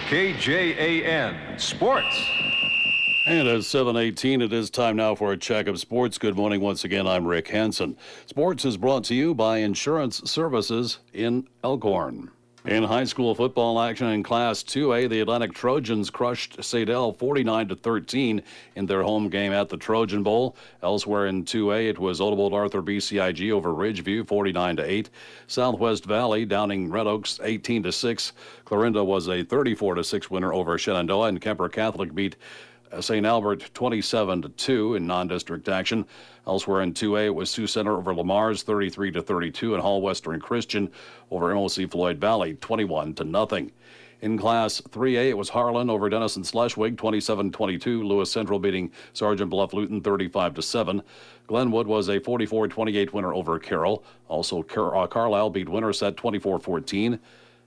KJAN Sports. And at 7:18, it is time now for a check of sports. Good morning once again. I'm Rick Hansen. Sports is brought to you by Insurance Services in Elkhorn. In high school football action in Class 2A, the Atlantic Trojans crushed Sadell 49-13 in their home game at the Trojan Bowl. Elsewhere in 2A, it was Odebolt Arthur BCIG over Ridgeview 49-8. Southwest Valley downing Red Oaks 18-6. Clarinda was a 34-6 winner over Shenandoah, and Kemper Catholic beat St. Albert 27-2 in non-district action. Elsewhere in 2A, it was Sioux Center over Lamar's 33-32, and Hall Western Christian over MOC Floyd Valley 21-0. In Class 3A, it was Harlan over Denison Schleswig 27-22. Lewis Central beating Sergeant Bluff Luton 35-7. Glenwood was a 44-28 winner over Carroll. Also, Carlisle beat Winterset 24-14.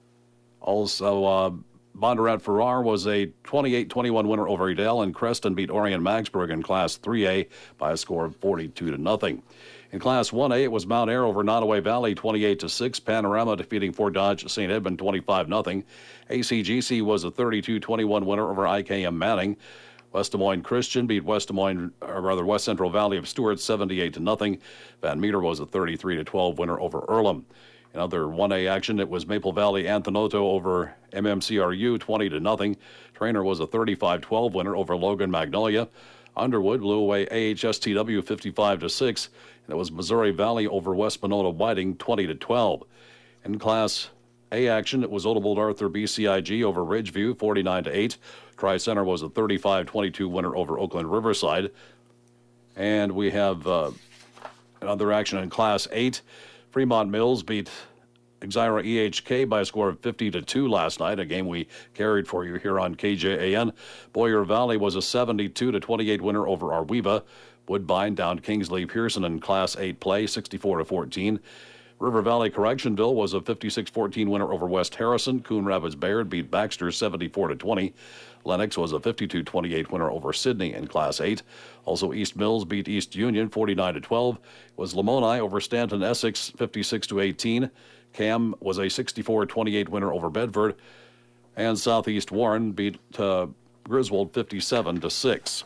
Also, Bondurant Farrar was a 28-21 winner over Edel, and Creston beat Orion Magsburg in Class 3A by a score of 42-0. In Class 1A, it was Mount Ayr over Nottoway Valley 28-6. Panorama defeating Fort Dodge St. Edmund 25-0. ACGC was a 32-21 winner over IKM Manning. West Des Moines Christian beat West Central Valley of Stewart 78-0. Van Meter was a 33-12 winner over Earlham. In other 1A action, it was Maple Valley Anthenoto over MMCRU 20-0. Trainer was a 35-12 winner over Logan Magnolia. Underwood blew away AHSTW 55-6, and it was Missouri Valley over West Monona Whiting 20-12. In Class A action, it was Odebolt Arthur BCIG over Ridgeview 49-8. Tri-Center was a 35-22 winner over Oakland Riverside. And we have another action in Class 8. Fremont Mills beat Exira EHK by a score of 50-2 last night, a game we carried for you here on KJAN. Boyer Valley was a 72-28 winner over Arweva. Woodbine downed Kingsley Pearson in Class 8 play, 64-14. River Valley Correctionville was a 56-14 winner over West Harrison. Coon Rapids Bayard beat Baxter 74-20. Lennox was a 52-28 winner over Sydney in Class 8. Also, East Mills beat East Union 49-12. It was Lamoni over Stanton Essex 56-18. Cam was a 64-28 winner over Bedford. And Southeast Warren beat Griswold 57-6.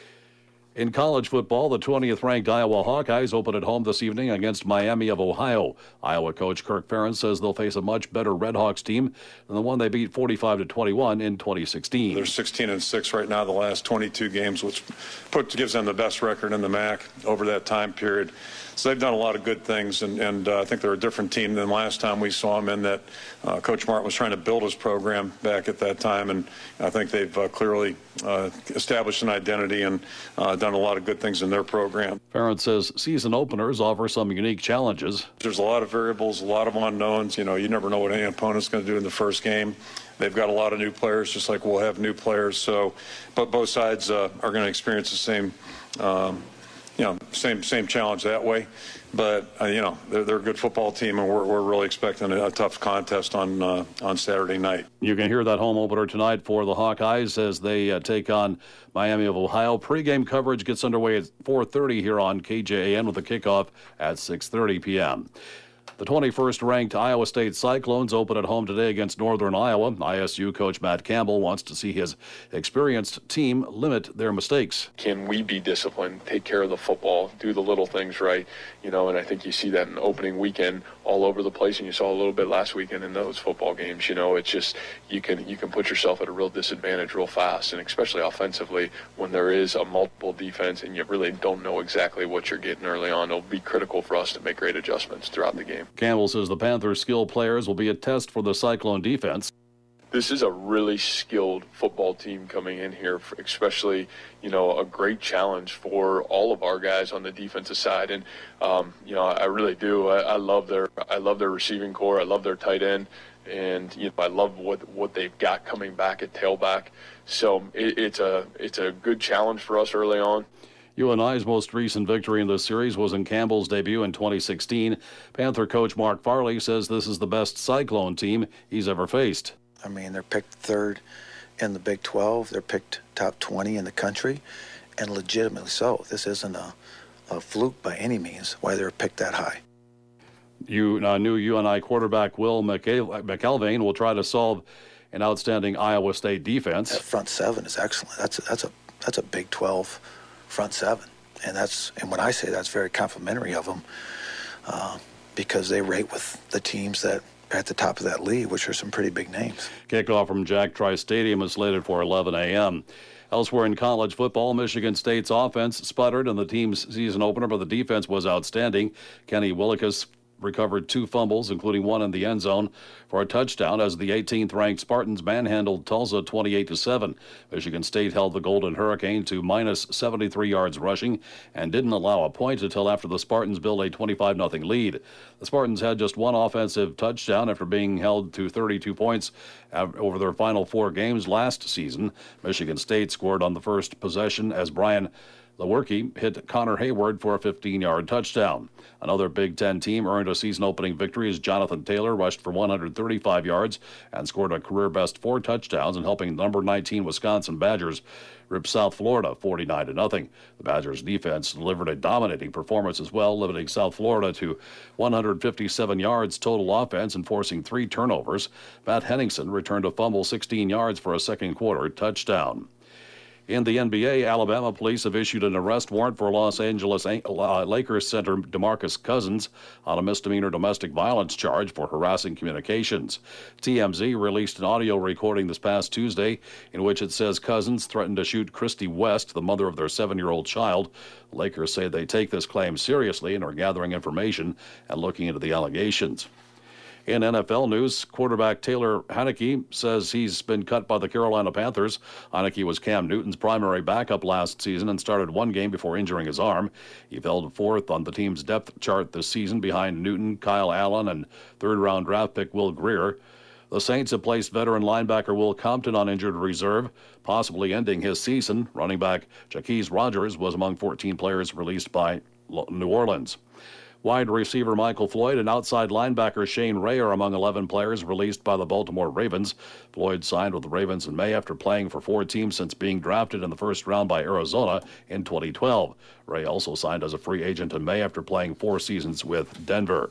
In college football, the 20th-ranked Iowa Hawkeyes open at home this evening against Miami of Ohio. Iowa coach Kirk Ferentz says they'll face a much better Redhawks team than the one they beat 45-21 in 2016. They're 16-6 right now, the last 22 games, which gives them the best record in the MAC over that time period. So they've done a lot of good things, and I think they're a different team than last time we saw them in that Coach Martin was trying to build his program back at that time, and I think they've clearly established an identity and done a lot of good things in their program. Ferentz says season openers offer some unique challenges. There's a lot of variables, a lot of unknowns. You know, you never know what any opponent's going to do in the first game. They've got a lot of new players, just like we'll have new players. So, but both sides are going to experience the same same challenge that way. But, they're a good football team, and we're really expecting a tough contest on Saturday night. You can hear that home opener tonight for the Hawkeyes as they take on Miami of Ohio. Pre-game coverage gets underway at 4:30 here on KJAN with a kickoff at 6:30 p.m. The 21st-ranked Iowa State Cyclones open at home today against Northern Iowa. ISU coach Matt Campbell wants to see his experienced team limit their mistakes. Can we be disciplined, take care of the football, do the little things right? And I think you see that in opening weekend all over the place, and you saw a little bit last weekend in those football games. It's just you can put yourself at a real disadvantage real fast, and especially offensively when there is a multiple defense and you really don't know exactly what you're getting early on. It'll be critical for us to make great adjustments throughout the game. Campbell says the Panthers' skilled players will be a test for the Cyclone defense. This is a really skilled football team coming in here, especially, a great challenge for all of our guys on the defensive side. And, I really do. I love their receiving core. I love their tight end. And, I love what they've got coming back at tailback. So it's a good challenge for us early on. UNI's most recent victory in this series was in Campbell's debut in 2016. Panther coach Mark Farley says this is the best Cyclone team he's ever faced. I mean, they're picked third in the Big 12. They're picked top 20 in the country, and legitimately so. This isn't a fluke by any means why they're picked that high. New UNI quarterback Will McElvain will try to solve an outstanding Iowa State defense. That front seven is excellent. That's a Big 12 front seven, and when I say that's very complimentary of them, because they rate with the teams that are at the top of that league, which are some pretty big names. Kickoff from Jack Trice Stadium is slated for 11 a.m. Elsewhere in college football, Michigan State's offense sputtered in the team's season opener, but the defense was outstanding. Kenny Willekes recovered 2 fumbles, including one in the end zone, for a touchdown as the 18th-ranked Spartans manhandled Tulsa 28-7. Michigan State held the Golden Hurricane to minus 73 yards rushing and didn't allow a point until after the Spartans built a 25-0 lead. The Spartans had just one offensive touchdown after being held to 32 points over their final 4 games last season. Michigan State scored on the first possession as Brian Lewerke hit Connor Hayward for a 15-yard touchdown. Another Big Ten team earned a season-opening victory as Jonathan Taylor rushed for 135 yards and scored a career-best 4 touchdowns in helping number 19 Wisconsin Badgers rip South Florida 49-0. The Badgers' defense delivered a dominating performance as well, limiting South Florida to 157 yards total offense and forcing 3 turnovers. Matt Henningsen returned a fumble 16 yards for a second-quarter touchdown. In the NBA, Alabama police have issued an arrest warrant for Los Angeles Lakers center DeMarcus Cousins on a misdemeanor domestic violence charge for harassing communications. TMZ released an audio recording this past Tuesday in which it says Cousins threatened to shoot Christy West, the mother of their 7-year-old child. The Lakers say they take this claim seriously and are gathering information and looking into the allegations. In NFL news, quarterback Taylor Heinicke says he's been cut by the Carolina Panthers. Heinicke was Cam Newton's primary backup last season and started one game before injuring his arm. He fell to 4th on the team's depth chart this season behind Newton, Kyle Allen, and third-round draft pick Will Grier. The Saints have placed veteran linebacker Will Compton on injured reserve, possibly ending his season. Running back Jaquez Rogers was among 14 players released by New Orleans. Wide receiver Michael Floyd and outside linebacker Shane Ray are among 11 players released by the Baltimore Ravens. Floyd signed with the Ravens in May after playing for 4 teams since being drafted in the first round by Arizona in 2012. Ray also signed as a free agent in May after playing 4 seasons with Denver.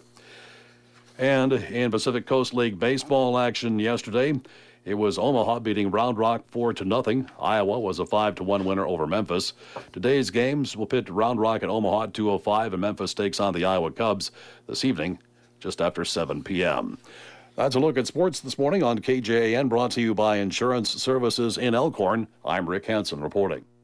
And in Pacific Coast League baseball action yesterday, it was Omaha beating Round Rock 4-0. Iowa was a 5-1 winner over Memphis. Today's games will pit Round Rock and Omaha at 2:05, and Memphis takes on the Iowa Cubs this evening just after 7 p.m. That's a look at sports this morning on KJAN, brought to you by Insurance Services in Elkhorn. I'm Rick Hansen reporting.